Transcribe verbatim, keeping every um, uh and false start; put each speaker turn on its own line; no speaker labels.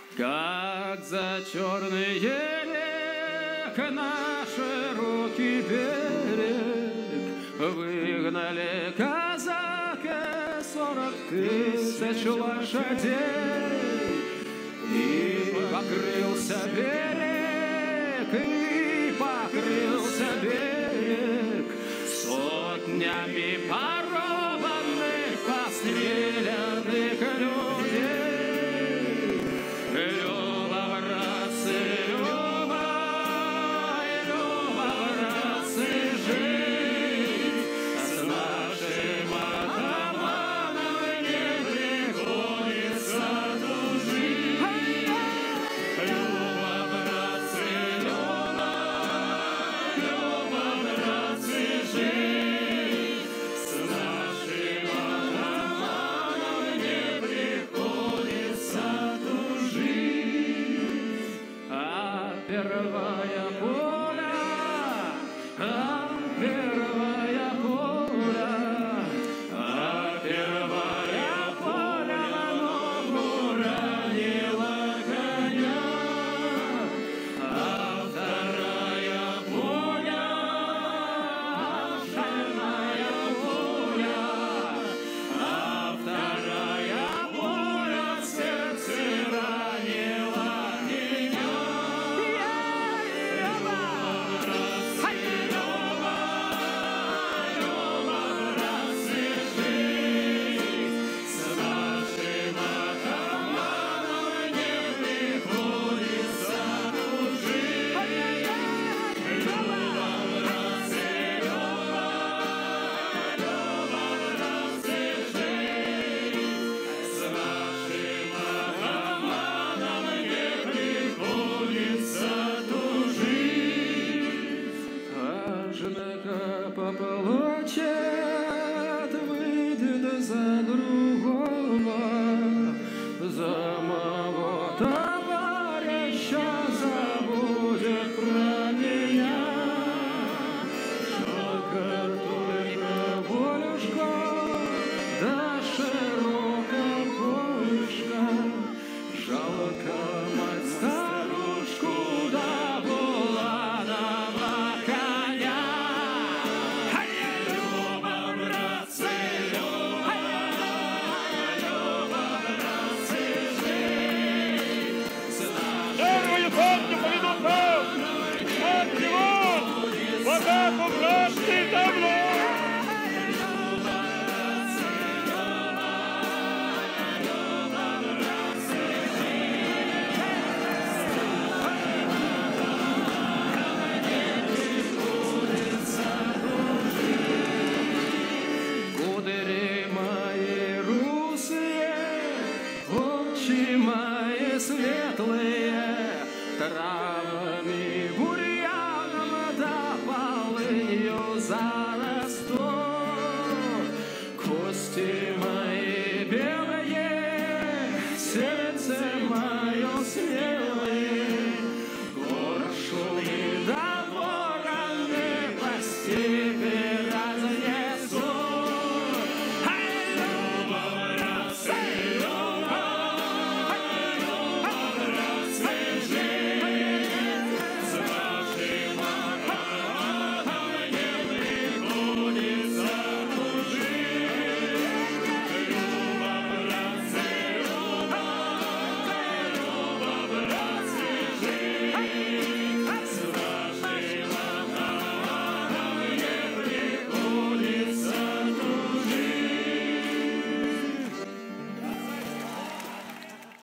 Как за черный елек на широкий берег выгнали казаки сорок тысяч лошадей, и покрылся берег, и покрылся берег сотнями порубанных, постреленных людей. Люба, братцы, Люба, Люба, братцы, жить с нашим атаманом не приходится дружить. Люба, братцы, Люба, Люба, братцы, жить с нашим атаманом не приходится дружить. А первая пуля, а первая пуля, а первая пуля на ногу ранила коня, а вторая пуля, а вторая пуля, а вторая пуля в сердце ранила меня. Каждого поплачет, выйдет за другого, за моего товарища забудет про меня. Жалко только волюшка, да широкая полюшка, жалко мать старушку, да Буланова коня. Люба, братцы, Люба, Люба, братцы, жить с нашим
Первую сотню поведут нам! От него! Богату братцы давно!
Кудри мои русые, очи мои светлые, травами буря